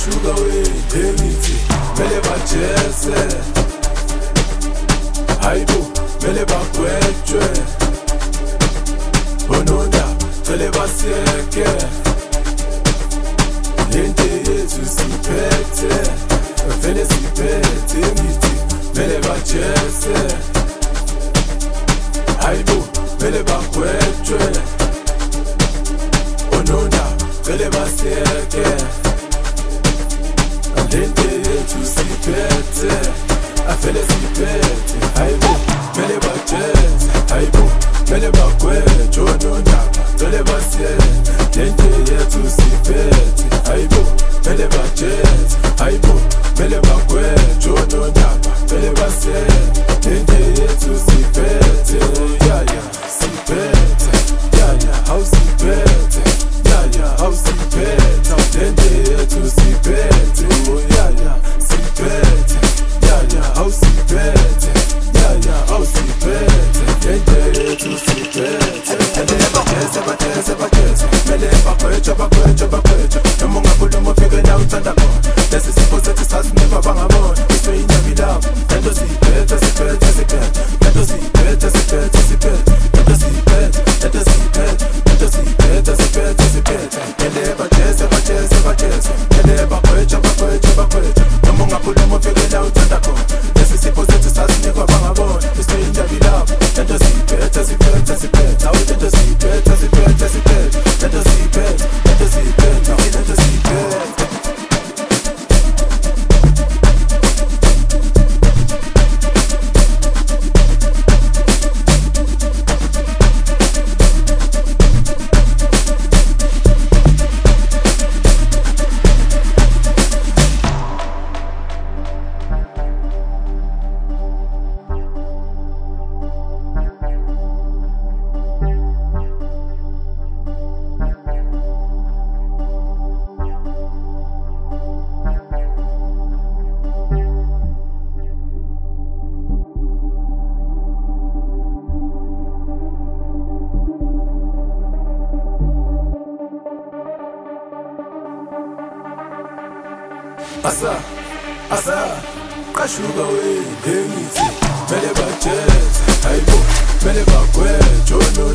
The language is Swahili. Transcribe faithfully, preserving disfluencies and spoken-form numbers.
qashuka wengithi mele bajeze hayibo mele bagwetshwe bononda cele basiyeke lento yethu siphethe vele siphethe ngithi mele bajeze hayibo mele bagwetshwe bononda cele basiyeke lento yethu siphethe afele siphethe hayibo mele bajeze hayibo mele bagwetshwe bononda cele basiyeke lento yethu siphethe hayibo mele bajeze hayibo mele bagwetshwe bononda cele basiyeke lento yethu siphethe ya ya siphethe ya ya how siphethe ya ya how siphethe lento yethu siphethe oh ya ya siphethe ya ya how siphethe ya ya how siphethe lento yethu siphethe mele bajeze bajeze bajeze mele bagwetshwe bagwetshwe bagwetshwe noma ungakhuluma ufike la uthanda khona lesi sipho sethu sasinema bangabona isweyinyami lapho lento siphethe siphethe siphethe lento siphethe siphethe siphethe lento siphethe lento siphethe lento siphethe siphethe siphethe mele bajeze bajeze bajeze mele bagwetshwe bagwetshwe bagwetshwe noma ungakhuluma ufike la uthanda khona lesi sipho sethu sasinema bangabona isweyinyami lapho lento siphethe siphethe siphethe awu lento siphethe siphethe siphethe lento siphethe lento siphethe awu lento siphethe Asa, asa, qashuka wengithi mele bajeze hayibo mele bagwetshwe